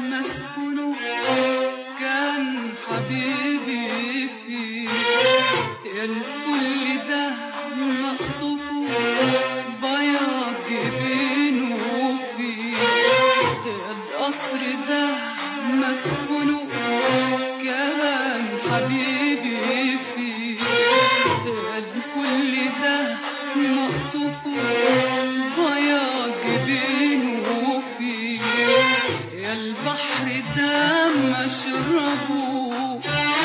مسكونه كان حبيبي فيه، يا الفل ده مقطوفه بياض جبينه فيه، يا القصر ده مسكونه كان حبيبي فيه، يا الفل ده مقطوفه بياض جبينه فيه، يا البحر ده مشربه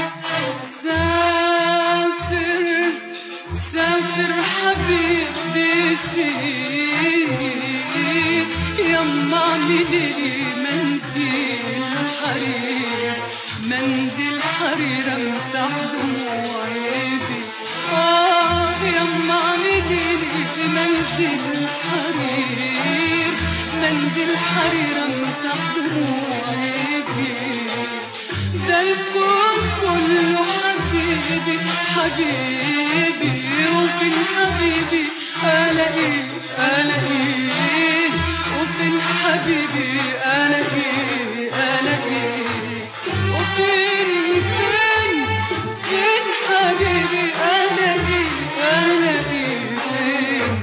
سافر سافر حبيبي فيه، يما اعملي منديل حرير، منديل حرير امسح دموعي بيه، يما اعملي منديل حرير، منديل حرير امسح دموعي بيه، ده الكون كله حبيبي حبيبي، وفين حبيبي الاقيه الاقيه، وفين حبيبي الاقيه الاقيه، وفين فين فين حبيبي الاقيه الاقيه فين.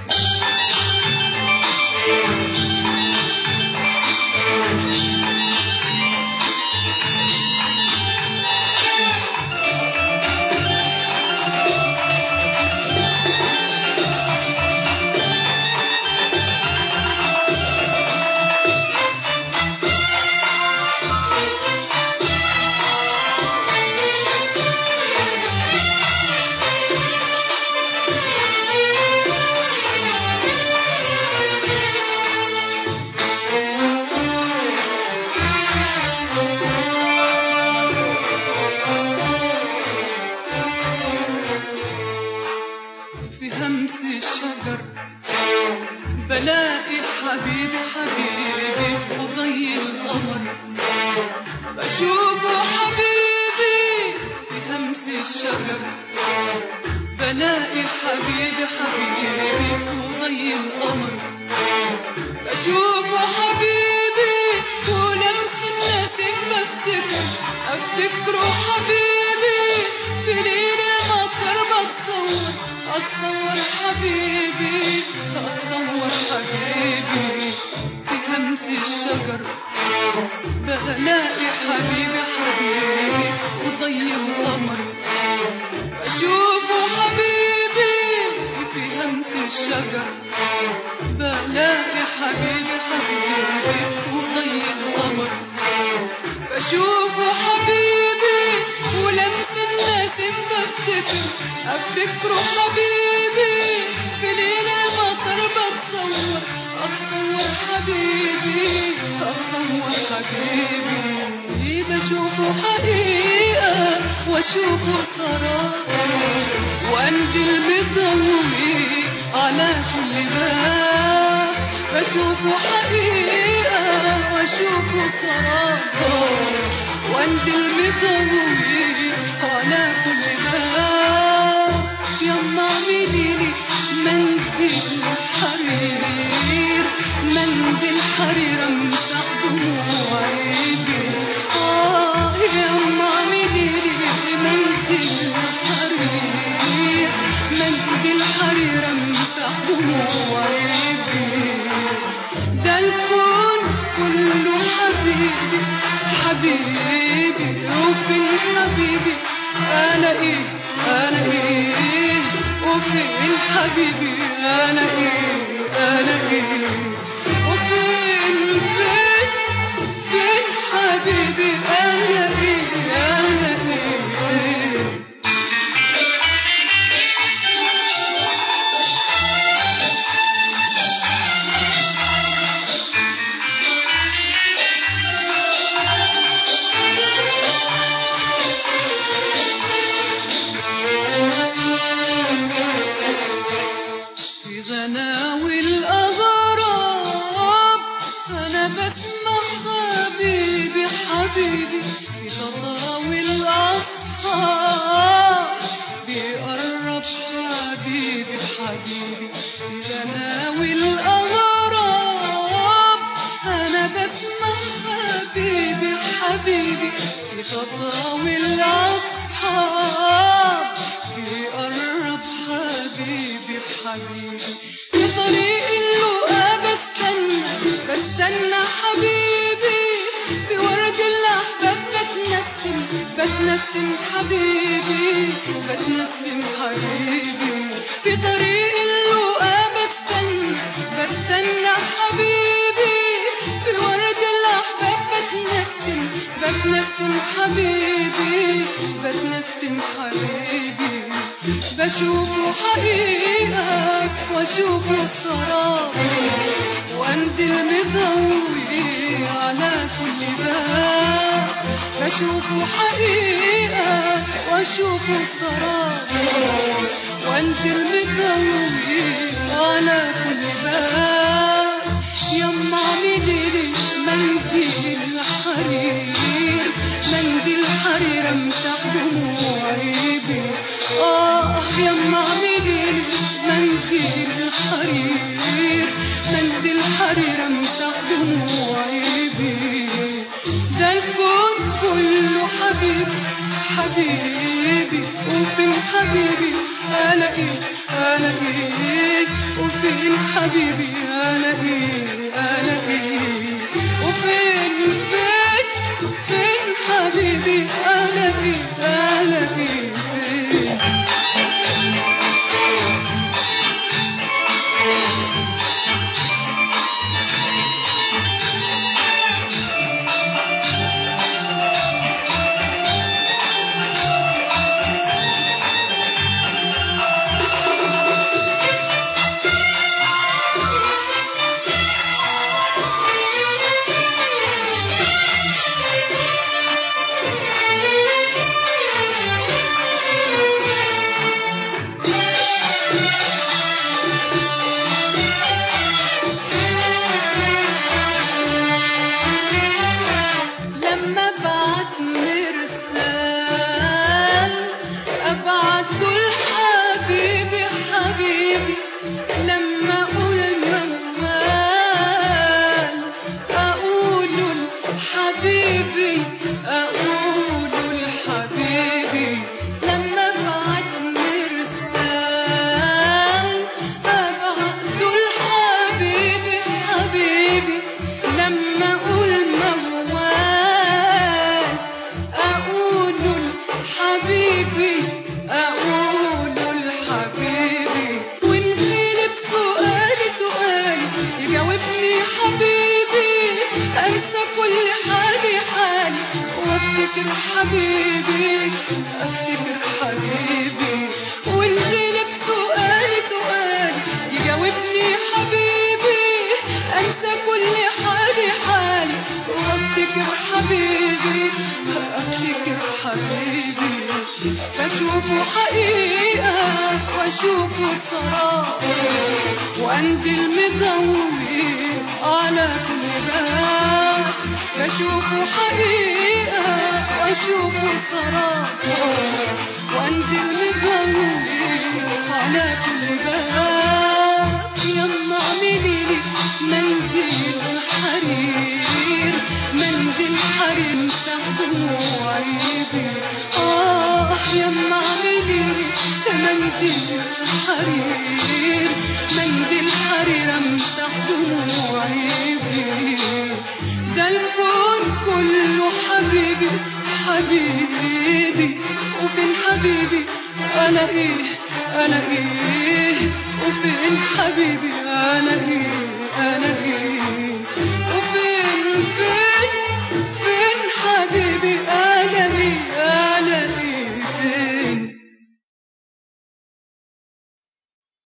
همس الشجر بلاقي حبيبي حبيبي وضي القمر، بشوفه حبيبي في همس الشجر، بلاقي حبيبي حبيبي وضي القمر، بشوفه حبيبي ولمس النسيم بفتكر افتكره حبيبي، في ليل المطر اتصور حبيبي اتصور حبيبي، في همس الشجر بلاقي حبيبي حبيبي وضي القمر، بشوفه حبيبي في همس الشجر، بلاقي حبيبي حبيبي وضي القمر، بشوفه حبيبي ولمس النسيم بفتكر افتكره حبيبي، في ليل المطر اتصور حبيبي اتصور حبيبي، بشوفه حقيقة واشوفه سراب، وانجل مضوي على كل باب، بشوفه حقيقة واشوفه سراب، وانجل مضوي على كل باب، يما اعمليلي منديل حرير، منديل حرير امسح دموعي بيه، يما اعمليلي منديل حرير، منديل حرير امسح دموعي بيه، ده الكون كله حبيبي حبيبي، وفين حبيبي الاقيه الاقيه، وفين حبيبي الاقيه الاقيه، وفين فين فين حبيبي الاقيه الاقيه. غناوي الأغراب أنا بسمع حبيبي حبيبي، في خطاوي الأصحاب بيقرب حبيبي حبيبي، في غناوي الأغراب أنا بسمع حبيبي حبيبي في خطاوي الأصحاب بيقرب حبيبي حبيبي في طريق اللقا بستنى حبيبي في ورد الأحباب بتنسم حبيبي في طريق اللقا بستنى حبيبي في ورد الأحباب بتنسم حبيبي بشوفه حقيقة واشوفه سراب واندل مضوي على كل باب بشوفه حقيقة واشوفه سراب واندل مضوي على كل باب يما اعمليلي منديل حرير امسح دموعي بيه يما اعمليلي منديل حرير امسح دموعي بيه ده الكون كله حبيبي وفين حبيبي الاقيه وفين حبيبي الاقيه وفين حبيبي الاقيه افتكر حبيبي والغلب سؤالي يجاوبني حبيبي انسى كل حالي وافتكر حبيبي بشوفه حقيقة واشوفه سراب واندل مضوي على كل باب بشوفه حقيقة واشوفه سراب واندل مضوي على كل باب يما اعمليلي منديل حرير امسح دموعي بيه يما اعمليلي منديل حرير امسح دموعي بيه ده الكون كله حبيبي وفين حبيبي الاقيه وفين حبيبي الاقيه